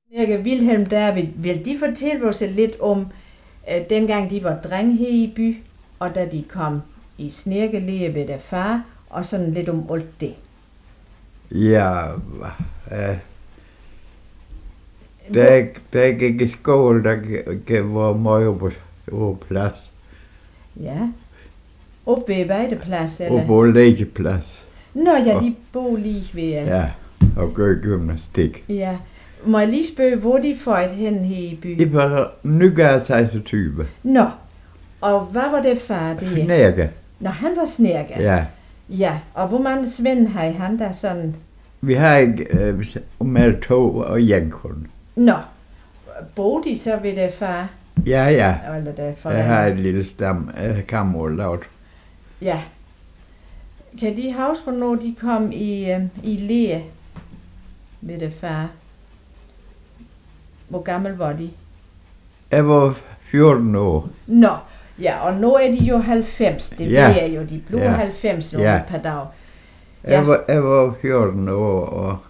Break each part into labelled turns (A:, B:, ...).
A: Snedker Vilhelm David, vil de fortælle os lidt om, dengang de var dreng her i by, og da de kom i snedkerlære ved der far, og sådan lidt om alt det?
B: Ja, da jeg gik i skole, der var meget på plads.
A: Ja. Oppe ved Vejdeplads, eller?
B: Og på legeplads.
A: Nå ja, de bor lige ved.
B: Ja, og gør gymnastik.
A: Ja. Må jeg lige spørge, hvor de født hen her i byen?
B: Det var Nygade 26.
A: Nå, og hvad var det far, det?
B: Snedker.
A: Nå, han var snedker.
B: Ja.
A: Ja, og hvor mange svend har han der sådan?
B: Vi har ikke mellem 2 og 1 kun.
A: Nå, boede de så ved det far?
B: Ja.
A: Eller det for
B: Jeg har et lille kammer lavet.
A: Ja. Kan de huske, hvornår de kom i lære ved det far? Hvor gammel var de?
B: Jeg var 14 år.
A: Nå, ja, og nu er de jo 90. Det ved jeg jo, de blev 90 nu et par dage.
B: Jeg var 14 år,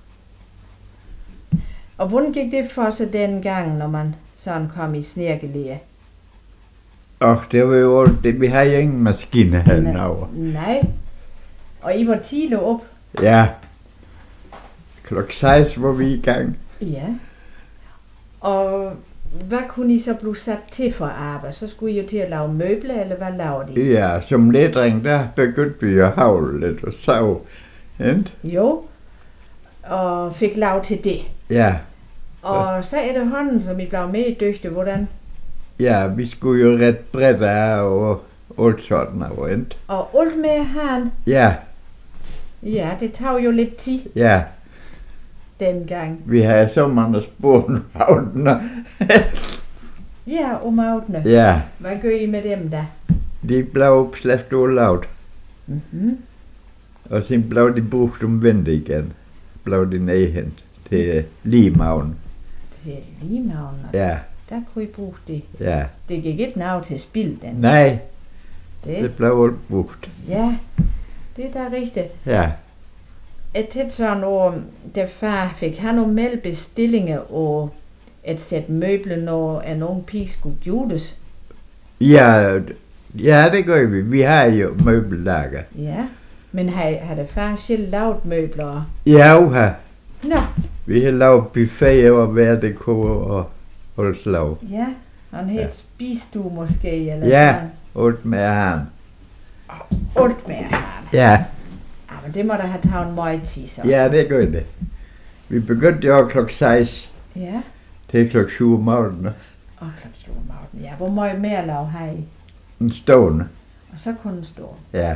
A: og hvordan gik det for sig dengang, når man sådan kom i snedkerlære?
B: Det var jo det. Vi har jo ingen maskine hernede.
A: Nej. Og I var tidligt op?
B: Ja. Klokken 6 var vi i gang.
A: Ja. Og hvad kunne I så blive sat til for arbejde? Så skulle I jo til at lave møbler, eller hvad lavede I?
B: Ja, som leddring, der begyndte vi at havle lidt og save. Ikke?
A: Jo. Og fik lav til det.
B: Ja.
A: Og så er det hånden, som I blev mere dygtige. Hvordan?
B: Ja, vi skulle jo ret bredt af og alt sådan noget, ikke?
A: Og alt med han?
B: Ja.
A: Ja, det tog jo lidt tid.
B: Ja.
A: Dengang.
B: Vi havde så mange spånhavner.
A: Ja, om avtene.
B: Ja.
A: Hvad gør I med dem da?
B: De blev slæbt og lavet.
A: Mhm.
B: Og så blev de brugt omvendt igen. Blev de nedhentet til Limagen.
A: Til Limagen?
B: Ja.
A: Der kunne I bruge det.
B: Ja.
A: Det gik ikke noget til spil den.
B: Nej. Det blev alt brugt.
A: Ja, det er da rigtigt.
B: Ja.
A: Et tæt sådan år, da far fik han nogle meldbestillinger og et sæt møbler, når en ung pige skulle gjudes.
B: Ja, det gør vi. Vi har jo møbellager.
A: Ja, men har det far selv lavet møbler?
B: Ja.
A: Nå.
B: Vi har lavet buffet og hverdekor og alt slag.
A: Ja, han hed spisstue måske, eller
B: ja,
A: sådan.
B: alt med han.
A: Alt med han.
B: Ja.
A: Ja, men det må da have taget meget tid så.
B: Ja, det gør det. Vi begyndte jo klokken 6.
A: Ja.
B: Til klokken 7 om morgenen.
A: Og klokken 7 om morgenen. Ja, hvor meget mere lav har I?
B: En stående.
A: Og så kunne den stå.
B: Ja.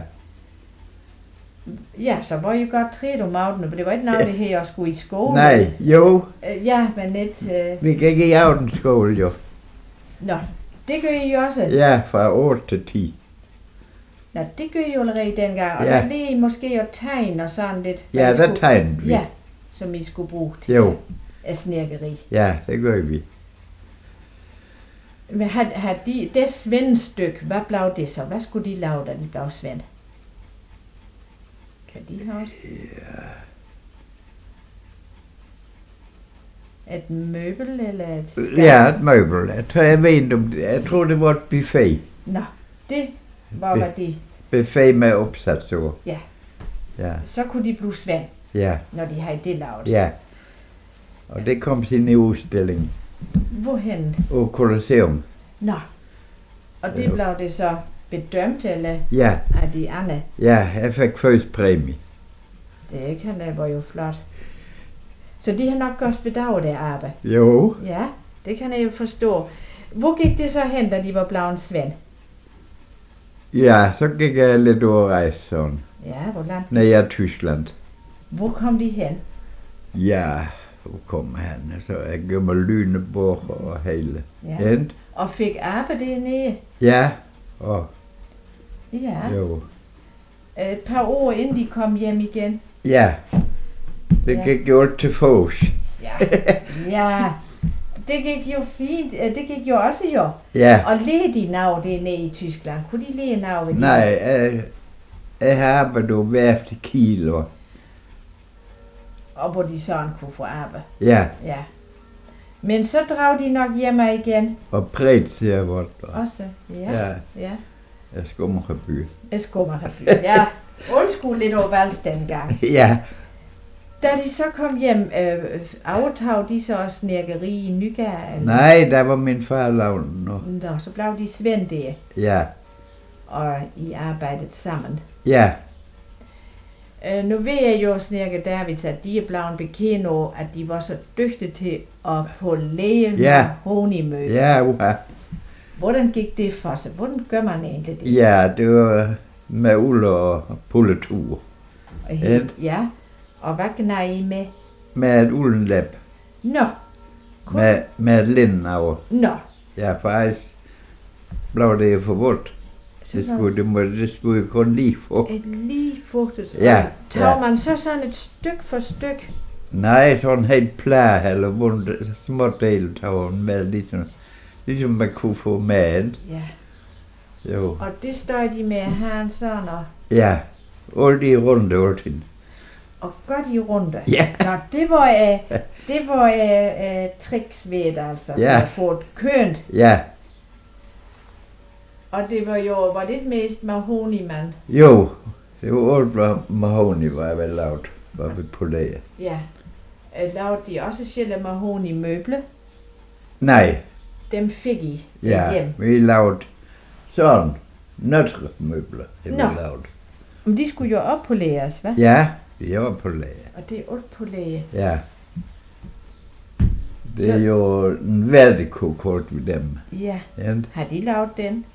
A: Ja, så var I jo godt træt om morgenen, for det var ikke noget, det her at skulle i skole.
B: Nej, jo.
A: Ja, men lidt...
B: Vi gik i aftenskole jo.
A: Nå, det gør I jo også?
B: Ja, fra 8 til 10.
A: Nå, det gør I jo allerede dengang. Og
B: ja.
A: der lige måske at tegne og sådan lidt.
B: Ja, der tegnede vi.
A: Ja, som I skulle bruge til snedkeri.
B: Ja, det gør vi.
A: Men har de, det svendstykke, hvad blev det så? Hvad skulle de lave, da de blev svend? Kan de have et møbel eller et skab?
B: Ja, et møbel. Jeg tror det var et buffet.
A: Nå, det var hvad de...
B: Buffet med opsatsord.
A: Ja.
B: Ja.
A: Så kunne de blive svend, når de havde det lavet.
B: Ja. Og det kom sin i udstillingen.
A: Hvorhen?
B: Og Colosseum.
A: Nå. Og det blev det så bedømt, eller af de andre?
B: Ja, jeg fik først præmie.
A: Det kan da være jo flot. Så de har nok også bedaget det arbejde?
B: Jo.
A: Ja, det kan jeg jo forstå. Hvor gik det så hen, da de var blevet svend?
B: Ja, så gik jeg lidt over rejse sådan.
A: Ja, hvor langt?
B: Nede i Tyskland.
A: Hvor kom de hen?
B: Ja, hvor kom han? Så jeg gjorde mig Lüneborg og hele.
A: Ja. Og fik arbejde dernede?
B: Ja. Og
A: ja.
B: Jo.
A: Et par år inden de kom hjem igen?
B: Ja. Det gik jo til fås.
A: Ja. Det gik jo fint. Det gik jo også jo.
B: Ja.
A: Og lærte de noget dernede i Tyskland? Kunne de lære noget?
B: Nej, jeg har arbejdet på værft i Kiel.
A: Og hvor de sådan kunne få arbejde?
B: Ja.
A: Ja. Men så drog de nok hjemme igen.
B: Og præt siger vort.
A: Også, ja. Ja.
B: Jeg Skummerby.
A: Skummerby, ja. Undskyld lidt over vals dengang.
B: Ja.
A: Da de så kom hjem, aftag de så også snærkeri i Nygade?
B: Nej, der var min far lavet nu.
A: Nå, så blev de Svend der,
B: Ja.
A: og I arbejdede sammen.
B: Ja.
A: Nu ved jeg jo, Snærke Davids, at de er blevet bekendt over, at de var så dygtige til at polere honigmøbler.
B: Ja, uha.
A: Hvordan gik det for sig? Hvordan gør man egentlig det?
B: Ja, det var med uld og pulletur.
A: Ja, og hvad kan I med?
B: Med et uldenlæb.
A: Nå.
B: Med et linden over.
A: Nå.
B: Ja, faktisk blev det forbudt. Det skulle jo kun lige få.
A: Et lige fugtet.
B: Ja.
A: Tager man så sådan et stykke for stykke?
B: Nej, sådan helt plær, eller små del tager man med, ligesom man kunne få mad.
A: Ja.
B: Jo.
A: Og det står de med han sådan og...
B: Ja, alle de runde over til.
A: Og godt i runde.
B: Ja.
A: Nå, det var tricks ved det altså.
B: Ja.
A: For at få det kønt.
B: Ja.
A: Og det var det mest mahoni, mand?
B: Jo, det var alt mahoni, var jeg vel lavet, var vi poleret.
A: Ja. Lavede de også selv mahoni møble?
B: Nej.
A: Dem fik I
B: hjem? Vi lavede sådan nøtresmøbler, det vi lavede.
A: Men de skulle jo oppoleres, hva'?
B: Ja, de er oppoleret.
A: Og det er oppoleret?
B: Ja. Det er jo en værdekokort ved dem.
A: Ja. Har de lavet den?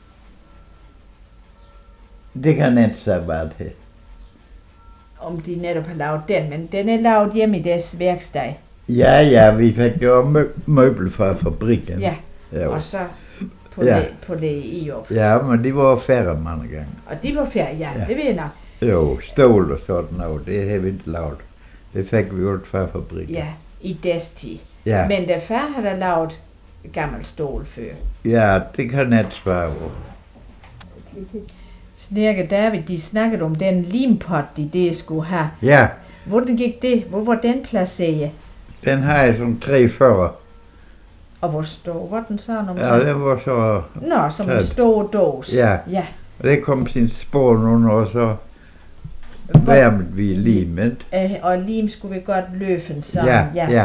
B: Det kan ikke så bare til.
A: Om de netop har lavet den, men den er lavet hjemme i deres værksted.
B: Ja, vi fik jo møbel fra fabrikken.
A: Ja, og så på det i op.
B: Ja, men de var færre mange gange.
A: Og de var færre, ja, det ved jeg nok.
B: Jo, stål og sådan noget, det har vi ikke lavet. Det fik vi jo fra fabrikken.
A: Ja, i deres tid.
B: Ja.
A: Men da far havde lavet gammel stål før.
B: Ja, det kan jeg ikke svare på.
A: Snærke David, de snakkede om den limpot, de skulle have.
B: Ja.
A: Hvordan gik det? Hvor var den placeret?
B: Den har jeg som 43.
A: Og hvor stor var den så?
B: Ja, den var så...
A: Nå, som en stor dås.
B: Ja. Og det kom sin spor nu, og så varmede vi limet.
A: Og lim skulle vi godt løften så.
B: Ja.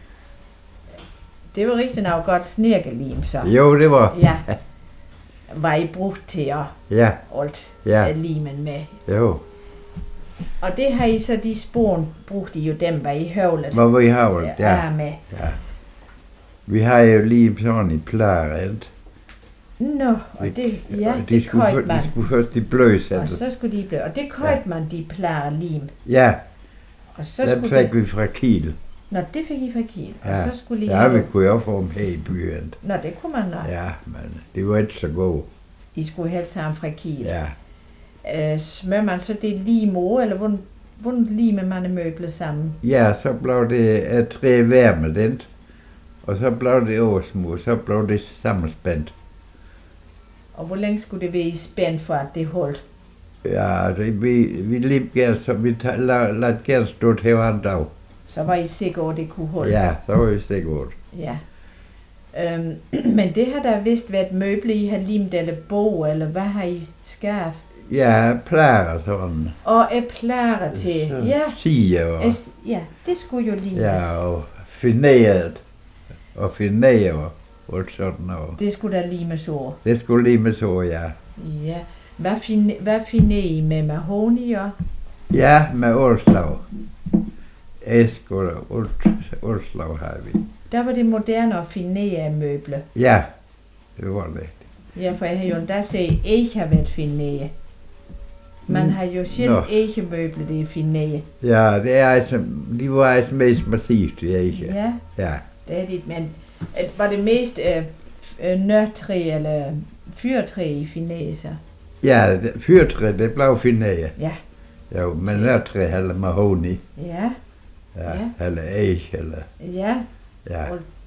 A: Det var rigtig nok godt snirkelim så.
B: Jo, det var.
A: Ja. Var I brugt til at alt limen med.
B: Jo.
A: Og det har I så, de spor brugte I jo dem, var I høvlet.
B: Var i høvlet, ja.
A: Med.
B: Ja. Vi har jo lige sådan i plæret.
A: Nå, og det,
B: de skulle først i blødsættes.
A: Og så skulle de blø. Og det køjt man, de plærer lim.
B: Ja.
A: Og så
B: den fik vi fra Kiel.
A: Nå, det fik I fra Kiel.
B: Ja.
A: Og så skulle I
B: vi kunne jo få dem her i byen.
A: Nå, det kunne man nok.
B: Ja, men det var ikke så godt.
A: I skulle helst have fra Kiel.
B: Ja.
A: Smør man så det limo, eller hvordan limer man møbler sammen?
B: Ja, så blev det et træ varme den. Og så blev det oversmurt, så blev det sammenspændt.
A: Og hvor længe skulle det være i spændt for, at det holdt?
B: Ja, vi limte gerne, så vi lader gerne stå til en dag.
A: Så var I sikre på, at det kunne holde?
B: Ja, så var vi sikre på det.
A: Ja. Men det har der vist været møbler, I har limt, eller bog, eller hvad har I skaffet?
B: Ja, plærer sådan.
A: Og plærer til, ja.
B: Siger og...
A: Ja, det skulle jo limes.
B: Ja, og fineret. Og fineret og sådan noget.
A: Det skulle der limes over?
B: Det skulle limes over, ja.
A: Ja. Hvad finerer I med mahoni og?
B: Ja, med årslag. Æsk og årslag har vi.
A: Der var det moderne at finere møbler.
B: Ja, det var det.
A: Ja, for jeg har jo endda set, ikke har været finere. Man har jo selv ikke møbler, det er finere.
B: Ja, det er altså, de var altså mest massivt, ikke?
A: Ja.
B: Ja.
A: Det er det, men var det mest nørtræ eller fyrtræ i finere så?
B: Ja, fyrtræ, det blev finere.
A: Ja.
B: Jo, men nørtræ eller mahoni.
A: Ja.
B: Ja, eller æg, eller...
A: Ja.
B: Ja.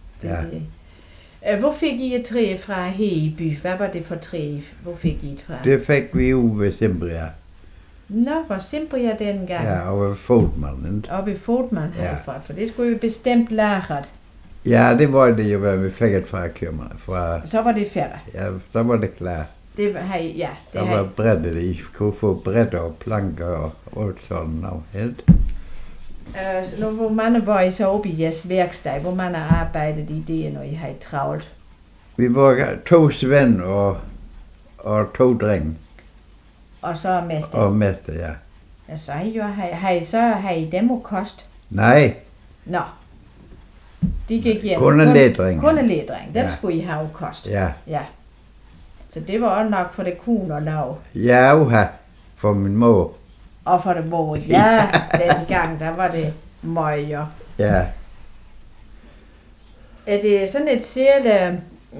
A: Det. Hvor fik I et træ fra her i by? Hvad var det for træ? Hvor fik I et fra?
B: Det fik vi jo ved Simbria.
A: Nå, hvor Simbria dengang?
B: Ja, og ved Fodman.
A: Og ved Fodman herfra, for det skulle jo bestemt lagret.
B: Ja, det var det jo, hvad vi fik et fra.
A: Så var det færdigt.
B: Ja, så var det klar.
A: Det var, ja, det
B: Der var brættet i. Kunne få brætter og planker og alt sådan noget helt.
A: Så nu, hvor mange var I så oppe i jeres værksted? Hvor mange arbejdede I det, når I havde travlt?
B: Vi var 2 svend og 2 drenge.
A: Og så mester?
B: Og mester, ja.
A: Ja, så har I dem og kost?
B: Nej.
A: Nå. De gik hjem.
B: Kun en lædring.
A: Kun en lædring. Dem
B: Ja.
A: skulle I have kost.
B: Ja.
A: Ja. Så det var også nok for det kun at lave.
B: Ja, uha. For min mor.
A: Og for det mor. Ja, dengang, der var det møger.
B: Ja.
A: Er det sådan et særligt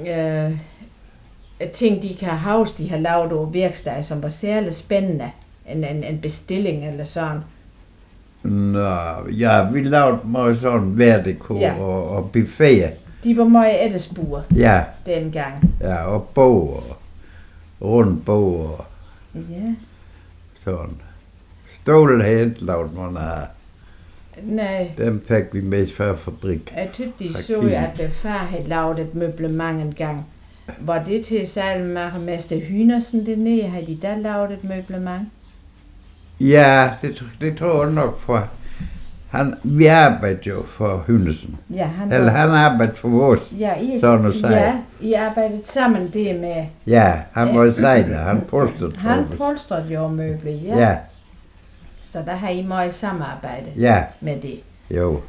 A: ting, de kan huske, de har lavet over værksted, som var særligt spændende? En bestilling eller sådan?
B: Nå, ja, vi lavede meget sådan værdekor
A: Ja.
B: og buffet.
A: De var meget etterspurgt
B: Ja,
A: dengang.
B: ja, og bog og rundbog og
A: Ja.
B: sådan. Stålhænt lavede man af.
A: Nej,
B: Dem fik vi mest fra fabrik.
A: jeg synes, de
B: Fra
A: så,
B: Kina.
A: at far havde lavet et møblement en gang. Var det til salgmagermester Hynersen dernede? Har de da lavet et møblement?
B: Ja, det tror jeg nok for. Vi arbejdede jo for Hynnesen.
A: Ja, han
B: Eller han arbejdede for vores.
A: ja,
B: sådan at sige.
A: ja, I arbejdede sammen det med.
B: Ja, han var sejler. Han polstrede for
A: Han
B: os.
A: polstrede jo møbler, ja.
B: Ja,
A: Så der har I meget samarbejde
B: ja,
A: med det.
B: jo.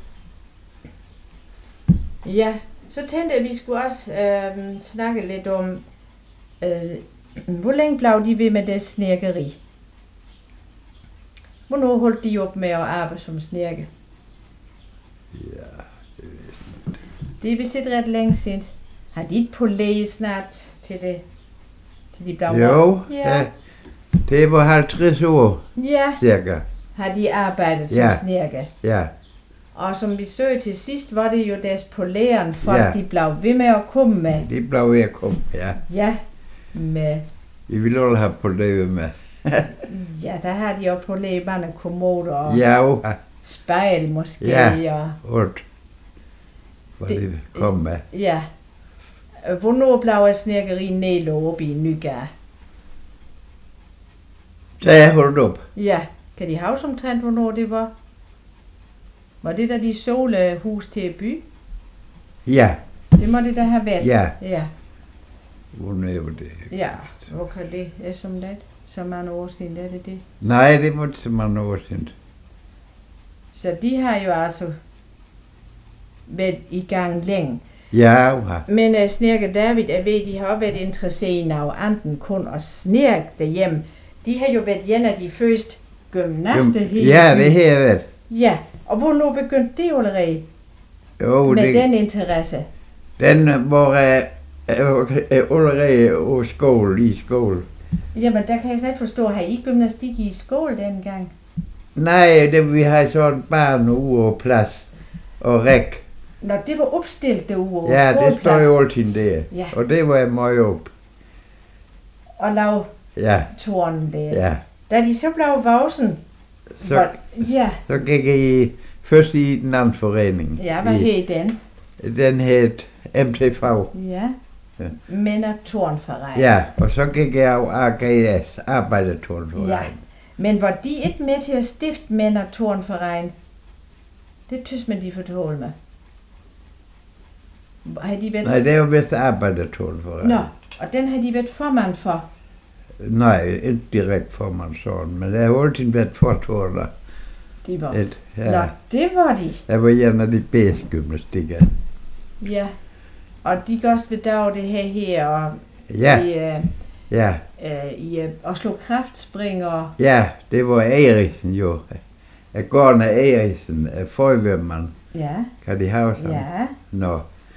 A: Ja, så tænkte jeg, at vi skulle også snakke lidt om, hvor længe blev de ved med det snedkeri? Hvornår holdt de op med at arbejde som snedker?
B: Ja,
A: Det er vist ikke ret længe siden. Har de ikke poleret snart til de blev
B: jo,
A: Ja.
B: ja. Det var 50 år
A: Ja,
B: cirka.
A: har de arbejdet som
B: Ja.
A: snedker.
B: Ja,
A: Og som vi så til sidst, var det jo deres poleren, folk
B: Ja.
A: de blev ved med at komme med.
B: det blev ved at komme, ja.
A: Ja, med
B: Vi ville alle have på det med.
A: ja, der har de jo poleret bare kommoder og
B: Ja, jo,
A: spejl måske.
B: Ja.
A: Og,
B: alt. Hvor det kom med.
A: ja. Hvornår blev et snedkeri nedlagt op i Nygade?
B: Så jeg holdt op.
A: Ja, kan de huske omtrent, hvornår det var? Var det da de solgte hus til by?
B: Ja,
A: Det må det da have været.
B: ja.
A: Ja,
B: Hvornår var det?
A: ja. Hvor kan det er som det? Så mange år siden er det det.
B: Nej, det var ikke så mange år siden.
A: Så de har jo altså været i gang længe.
B: Ja, uha.
A: Men snedker David, jeg ved, de har også været interesseret af anden kun at snedke derhjemme. De har jo været en af de første gymnaster hele
B: Ja,
A: byen.
B: det har jeg været.
A: Ja, og hvornår begyndte det allerede
B: Jo,
A: med
B: det,
A: den interesse?
B: den var allerede på skole, i skole.
A: Jamen, der kan jeg slet ikke forstå, har I gymnastik i skole dengang?
B: Nej, vi har sådan barn ude og plads og ræk.
A: Nå, det var opstillet derude.
B: Ja, det står jo altid der.
A: Ja.
B: Og det var jeg meget op.
A: Og lav
B: Ja,
A: tårnen der.
B: ja.
A: Da de så blev voksen,
B: Så,
A: ja,
B: så gik jeg først i den anden forening.
A: ja, hvad hed den?
B: Den hed MTV.
A: Ja,
B: Ja.
A: Mænd og Tårnforening.
B: Ja, og så gik jeg af AGS, Arbejdertårnforening.
A: Ja. Men var de ikke med til at stifte Mænd og Tårnforening? Det tysk man de fortalte mig. Har de været...
B: Nej, det var vist Arbejdertårnforening.
A: Nå, og den har de været formand for.
B: Nej, ikke direkte formand sådan, men jeg har altid været fortårner.
A: De var...
B: Et,
A: Nå,
B: ja.
A: det var de.
B: Jeg var en af de bedste gymnastikker.
A: Ja. Og de kan også bedage det her og
B: Ja,
A: i,
B: ja,
A: at slå kraftspring og...
B: ja, det var Eriksen jo. Jeg går med Eriksen, forhjemmeren.
A: Ja,
B: Kan de have sådan?
A: ja.
B: Nå,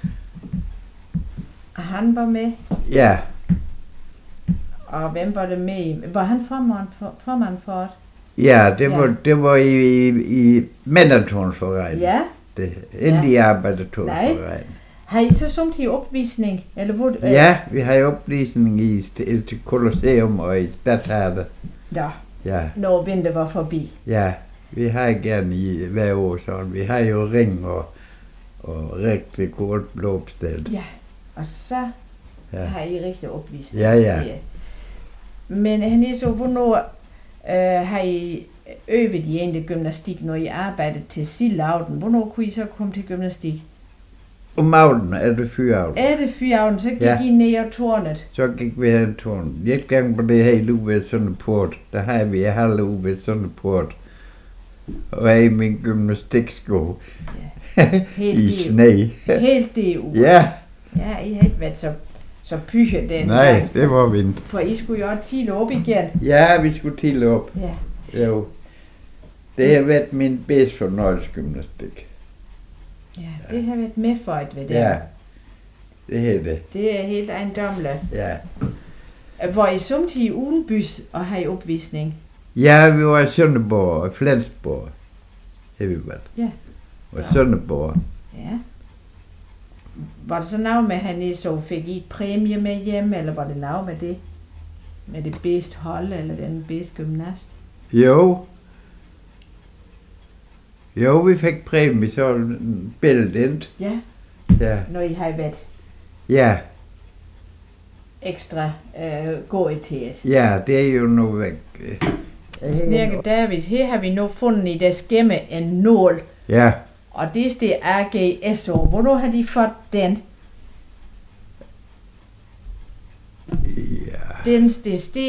A: Og han var med.
B: ja,
A: Og hvem var det med? Var han formand for det?
B: ja,
A: Ja.
B: det var i Mændertårnsforeningen.
A: Ja.
B: Det, inden i Arbejdertårnsforeningen.
A: Har I så samtidig opvisning? Eller hvor,
B: Ja, vi har jo oplæsning i et Colosseum og i Stadthalle.
A: Ja,
B: Ja,
A: når vinter var forbi.
B: ja, vi har gerne i hver år sådan. Vi har jo ring Og rigtig godt blomsted.
A: Ja, og så har I rigtig opvisning.
B: Ja.
A: Men han så, hvornår har I øvet I egentlig gymnastik, når I arbejdede til Sildavden? Hvornår kunne I så komme til gymnastik?
B: Om aftenen er det fyreaften.
A: Er det fyreaften, så gik I ned og tårnet?
B: Så gik vi hen i tårnet. Et gang på det hele uge ved Sønderport. Der har vi halve uge ved Sønderport. Og jeg i min gymnastiksko. I sne.
A: Helt det uge.
B: Ja.
A: Ja, I har ikke været så pyge den.
B: Nej, det var vildt.
A: For I skulle jo også tidligt op igen.
B: Ja, vi skulle til op.
A: Ja.
B: Jo. Det har været min bedste fornøjelse gymnastik.
A: Ja, det har været med for et ved det.
B: Ja, det er det.
A: Det er helt ejendommeligt.
B: Ja.
A: Hvor I samtidig uden bys og har I opvisning?
B: Ja, vi var i Sønderborg og Flensborg. Det vi været.
A: Ja.
B: Og Sønderborg.
A: Ja. Var det så noget med, at han så fik I et præmie med hjem, eller var det noget med det? Med det bedste hold, eller den bedste gymnast?
B: Jo, vi fik præmie, så billedet.
A: Ja.
B: Ja.
A: Når I har været
B: Ja.
A: ekstra gået til et.
B: Ja, det er jo nu væk.
A: Snirke David, her har vi nu fundet i deres gemme en nål.
B: Ja.
A: Og det er AGSO. Hvornår har de fået den?
B: Ja.
A: Det steg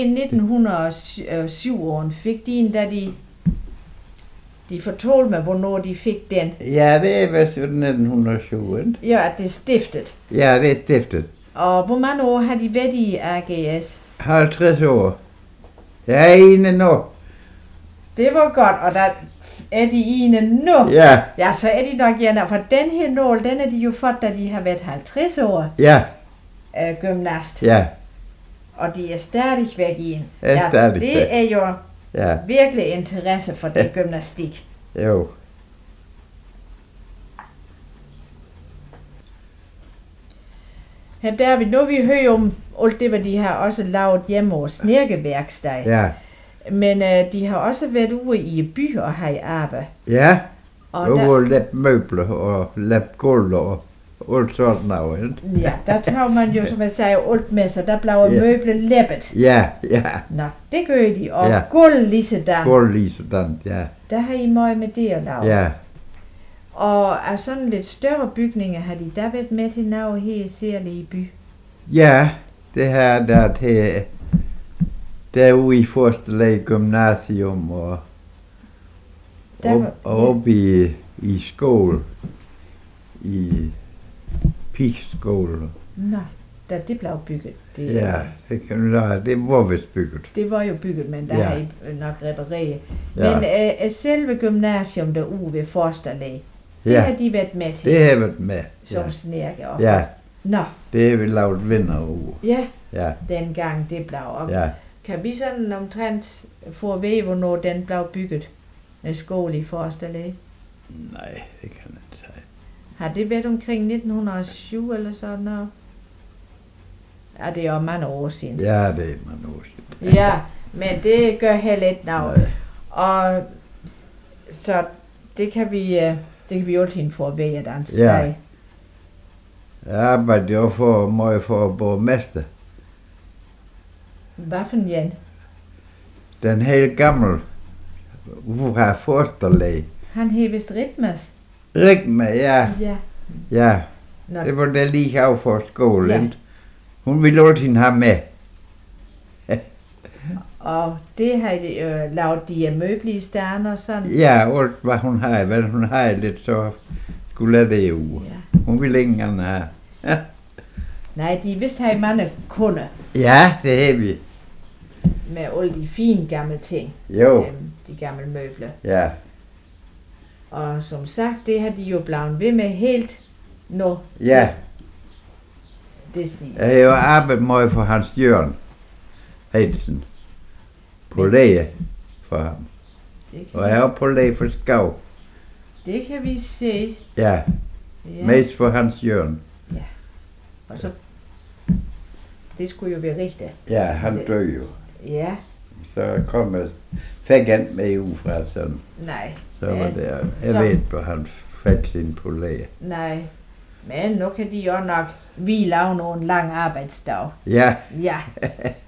A: 1907 fik de en, da de fortalte mig, hvornår de fik den.
B: Ja, det er vist 1907, ikke?
A: Ja, at det er stiftet.
B: Ja, det er stiftet.
A: Og hvor mange år har de været i AGS?
B: 50 år. Jeg er ene nu.
A: Det var godt, og der er de ene nu.
B: Ja.
A: Ja, så er de nok, ja, for den her nål, den er de jo fået, da de har været 50 år
B: Ja.
A: gymnast.
B: Ja.
A: Og de er stadigvæk i en.
B: Er stadig
A: det er jo
B: Ja.
A: virkelig interesse for det gymnastik.
B: Jo.
A: Her der vi nu vi hører om alt det, hvad de har også lavet hjemme hos snirkeværksted.
B: Ja.
A: Men de har også været ude i by og har i arbejde.
B: Ja.
A: Og
B: Og lavet møbler og lavet gulv og alt sådan noget, ikke?
A: ja, der tager man jo, som jeg sagde, alt med sig. Der bliver
B: Ja.
A: møbler læppet.
B: Ja, ja.
A: Nå, det gør de. Og
B: Ja.
A: gulv lige sådan.
B: Gulv lige sådan, ja.
A: Der har I meget med det at lave.
B: Ja.
A: Og af sådan lidt større bygninger har de der været med til noget her særligt i by.
B: Ja, det her der til derude i Forsterlæg Gymnasium og op i skole, i pigskole.
A: Nå, da det blev bygget. Det,
B: Ja, det var vist bygget.
A: Det var jo bygget, men der
B: Ja.
A: har I nok repareret.
B: Ja.
A: Men selve gymnasium derude ved Forsterlæg, det
B: Ja.
A: har de været med til
B: Det har jeg været med.
A: som
B: Ja.
A: snærke. Og
B: Ja,
A: Nå,
B: det har vi lavet vinder over.
A: ja,
B: Ja,
A: dengang det blev. Og
B: ja.
A: kan vi sådan omtrent få at vide, hvornår den blev bygget? Med skole i Forsterlæg.
B: Nej, det kan jeg ikke sige.
A: Har det været omkring 1907 eller sådan noget? Ja, det er jo mange år siden.
B: Ja, det er man også.
A: Ja, men det gør heller ikke noget.
B: Nej.
A: Og så det kan vi altid få at vide, at han
B: Ja. Jeg arbejder jo for meget for borgmester.
A: Hvad for en Jan?
B: Den helt gamle, hvor har Forsterlæg.
A: Han hed vist Ritmas.
B: Rigme, ja,
A: Ja.
B: ja.
A: Nå,
B: Det var der lige af for skolen.
A: Ja.
B: Hun ville altid have med.
A: og det har de lavet de møbler i stjerner og sådan.
B: Ja, alt hvad hun har lidt, så skulle jeg det ud.
A: Ja.
B: Hun ville ikke engang have. Ja.
A: Nej, de vidste har mange kunder
B: Ja, det har vi.
A: med alle de fine gamle ting.
B: Jo,
A: De gamle møbler.
B: ja.
A: Og som sagt, det har de jo blevet ved med helt nu.
B: Ja,
A: Det siger.
B: jeg har jo arbejdet meget for Hans Jørgen Hansen. På læge for ham.
A: Det
B: Og jeg er på læge for Skav.
A: det kan vi se.
B: Ja,
A: Ja.
B: mest for Hans Jørgen.
A: Og så, det skulle jo være rigtigt.
B: Ja, han døde jo.
A: Ja,
B: Så kom jeg, fik han med ud fra sådan.
A: nej.
B: Så var
A: Ja,
B: det, jeg
A: så-
B: ved, hvor han fik sin på læge.
A: Nej, Men nu kan de jo nok hvile af nogle lang arbejdsdag.
B: Ja.
A: Ja.